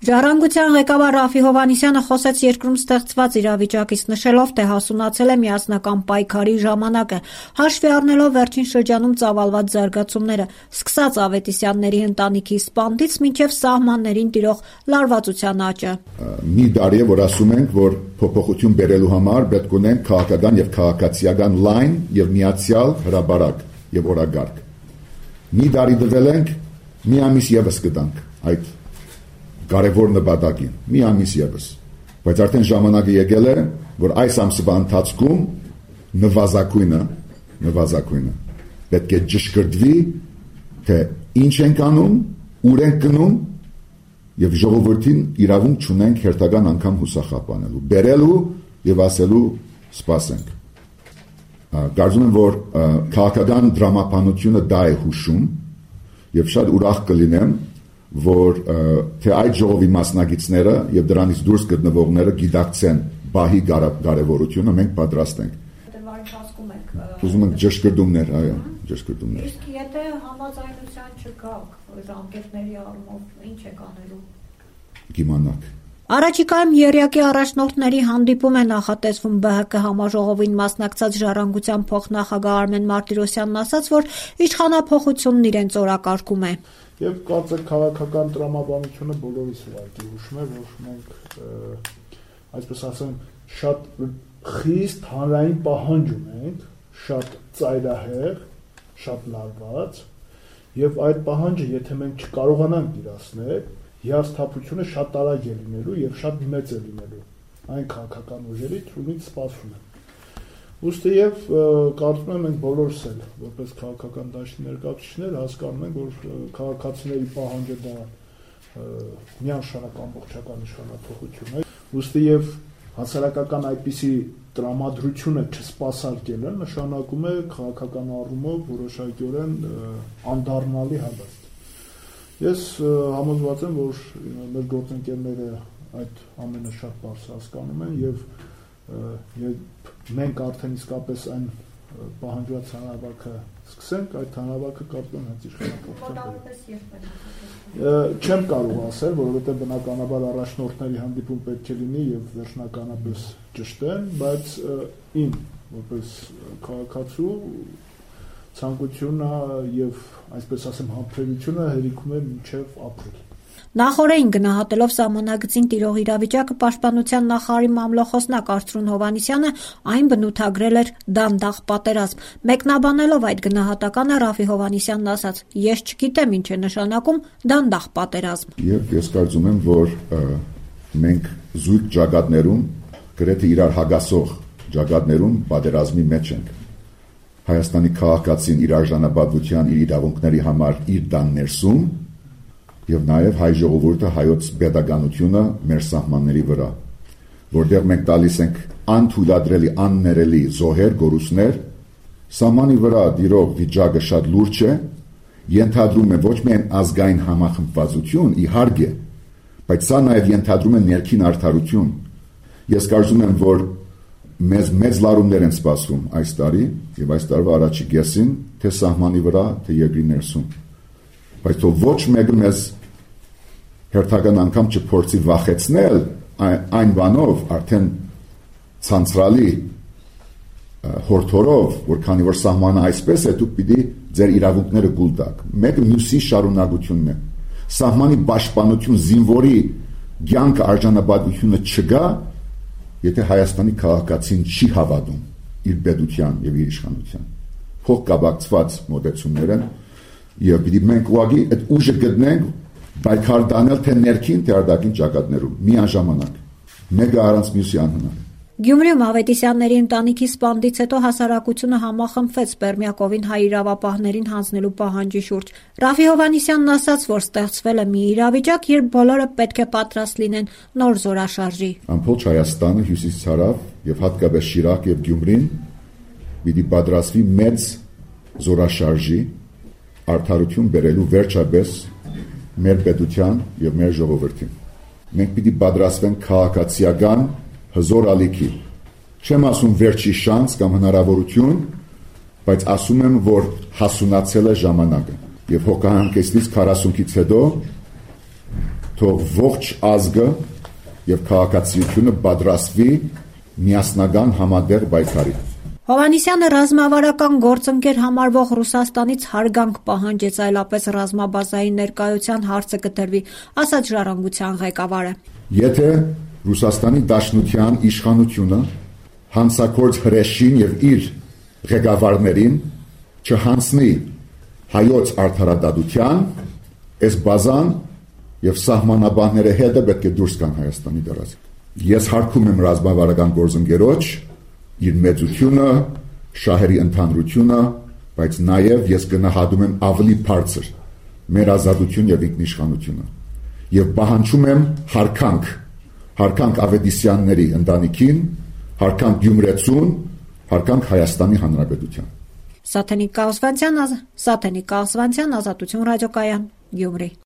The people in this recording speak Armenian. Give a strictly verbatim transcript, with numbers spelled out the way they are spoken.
Ժառանգության ղեկավար Ռաֆի Հովհաննիսյանը խոսեց երկրում ստեղծված իրավիճակից, նշելով, թե հասունացել է միասնական պայքարի ժամանակը, հաշվի առնելով վերջին շրջանում ծավալված զարգացումները, սկսած Ավետիսյանների ընտանիքի սպանդից մինչև սահմաններին տիրող լարվածության աճը։ Մի տարի է, որ ասում ենք, որ փոփոխություն բերելու համար պետք ունենք քաղաքական եւ քաղաքացիական լայն եւ միացյալ հրաբարակ եւ օրագարկ։ Մի տարի դվել ենք, մի ամիս եւս կտանք այդ կարևոր նպատակին, մի ամիս եւս, բայց արդեն ժամանակը եկել է, որ այս ամսվա ընթացքում նվազագույնը, նվազագույնը պետք է ճշգրտվի, թե ինչ ենք անում, ուր ենք գնում եւ ժողովրդին իրավունք չունենք հերթական անգամ հուսախապանելու, բերելու եւ ասելու սպասենք։ Կարծում եմ, որ քաղաքական դրամապանությունը դա է հուշում եւ շատ ուրախ կլինեմ, որ թե այդ ժողովի մասնակիցները եւ դրանից դուրս գտնվողները գիտակցեն բահի կարևորությունը, մենք պատրաստ ենք։ Ուզում ենք ճշգրտումներ, այո, ճշգրտումներ։ Իսկ եթե համաձայնության չկաք ժամկետների առումով, ինչ եք անելու։ Կիմանաք։ Առաջիկայում եռյակի առաջնորդների հանդիպում է նախատեսվում ԲՀԿ համաժողովին մասնակցած Ժառանգության փոխնախագահ Արմեն Մարտիրոսյանն ասաց, որ իշխանափոխությունն իրենց օրակարգում է։ Եվ կարծեք քաղաքական տրամաբանությունը բոլորիս ուղղակի հուշում է, որ մենք այսպես ասեմ շատ խիստ հանրային պահանջ ունենք, շատ ծայրահեղ, շատ լարված, եւ այդ պահանջը եթե մենք չկարողանանք իրացնել, հիասթափությունը շատ արագ է լինելու եւ շատ մեծ է լինելու այն քաղաքական ուժերի թրունից սպասում է։ Ուստի եւ կարծում եմ մենք բոլորս էլ որպես քաղաքական դաշտի ներկայացուցիչներ հասկանում ենք, որ քաղաքացիների պահանջը դա միանշանակ ամբողջական իշխանափոխություն է։ Ուստի եւ հասարակական այդպիսի տրամադրությունը չսպասարկելը նշանակում է քաղաքական առումով որոշակիորեն անդառնալի հավասար։ Ես համոզված եմ, որ մեր գործընկերները այդ ամենը շատ բարձ հասկանում են եւ մենք արդեն իսկապես այն պահանջված հանրավարքը սկսենք, այդ հանրավարքը կարծում եմ հենց իշխանափոխության։ Չեմ կարող ասել, որովհետեւ բնականաբար առաջնորդների հանդիպում պետք է լինի եւ վերջնականապես ճշտեն, բայց իմ որպես քաղաքացու ցանկությունը եւ այսպես ասեմ համբերությունը հերիքում է մինչեւ ապրիլ։ Նախորդին գնահատելով սահմանագծին տիրող իրավիճակը պաշտպանության նախարարի մամլոխոսնակ Արծրուն Հովհաննիսյանը այն բնութագրել էր դանդաղ պատերազմ։ Մեկնաբանելով այդ գնահատականը Ռաֆի Հովհաննիսյանն ասաց. «Ես չգիտեմ ինչ է նշանակում դանդաղ պատերազմ»։ Եվ ես կարծում եմ, որ մենք զույգ ճակատներում, գրեթե իրար հագասող ճակատներում պատերազմի մեջ ենք։ Հայաստանի քաղաքացին իր արժանապատվության, իր իրավունքների համար իր տան ներսում եւ նաեւ հայ ժողովուրդը հայոց պետականությունը մեր սահմանների վրա, որտեղ մենք տալիս ենք անթույլատրելի, աններելի զոհեր, գորուսներ, սահմանի վրա դիրող վիճակը շատ լուրջ է, ենթադրում է ոչ միայն ազգային համախմբվածություն, իհարկե, բայց սա նաեւ ենթադրում է ներքին արդարություն։ Ես կարծում եմ, որ մեզ մեծ լարումներ են սպասվում այս տարի եւ այս տարվա առաջի կեսին, թե սահմանի վրա, թե երկրի ներսում։ Բայց թող ոչ մեկը մեզ հերթական անգամ չփորձի վախեցնել այն բանով, արդեն ցանցրալի հորթորով, որ քանի որ սահմանը այսպես է, դուք պիտի ձեր իրավունքները գուլ տաք։ Մեկը մյուսի շարունակությունն է։ Սահմանի պաշտպանություն, զինվորի կյանքը, արժանապատվությունը չգա, եթե Հայաստանի քաղաքացին չի հավատում իր պետության եւ իր իշխանության։ Փոխկապակցված մոտեցումներ են եւ պիտի մենք ուղղակի այդ ուժը գտնենք պայքար տանել թե ներքին թե արտաքին ճակատներում միաժամանակ, մեկը առանց մյուսի անհնար։ Գյումրիում Ավետիսյանների ընտանիքի սպանդից հետո հասարակությունը համախմբվեց Պերմյակովին հայ իրավապահներին հանձնելու պահանջի շուրջ։ Ռաֆի Հովհաննիսյանն ասաց, որ ստեղծվել է մի իրավիճակ, երբ բոլորը պետք է պատրաստ լինեն նոր զորաշարժի։ Ամբողջ Հայաստանը հյուսիսից հարավ եւ հատկապես Շիրակ եւ Գյումրին պիտի պատրաստվի մեծ զորաշարժի արդարություն բերելու վերջապես մեր պետության եւ մեր ժողովրդին։ Մենք պիտի պատրաստվենք քաղաքացիական հզոր ալիքի։ Չեմ ասում վերջի շանս կամ հնարավորություն, բայց ասում եմ, որ հասունացել է ժամանակը։ Եվ հոգահանքեցնից քառասունից հետո թող ողջ ազգը եւ քաղաքացիությունը պատրաստվի միասնական համատեղ պայքարի։ Հովհաննիսյանը ռազմավարական գործընկեր համարվող Ռուսաստանից հարգանք պահանջեց, այլապես ռազմաբազային ներկայության հարցը կդրվի, ասաց Ժառանգության ղեկավարը։ Եթե Ռուսաստանի Դաշնության իշխանությունը հանցագործ հրեշին եւ իր ղեկավարներին չհանցնի հայոց արդարադատության, այս բազան եւ սահմանաբանները հետը պետք է դուրս գան Հայաստանի դարից։ Ես հարգում եմ ռազմավարական գործընկերոջ իր մեծությունը, շահերի ընդհանրությունը, բայց նաև ես գնահատում եմ ավելի բարձր մեր ազատություն եւ ինքնիշխանությունը եւ պահանջում եմ հարկանք, հարկանք Ավետիսյանների ընտանիքին, հարկանք Գյումրեցուն, հարկանք Հայաստանի Հանրապետության։ Սաթենիկ Կաղզվանցյան, Սաթենիկ Կաղզվանցյան, Ազատություն ռադիոկայան, Գյումրի։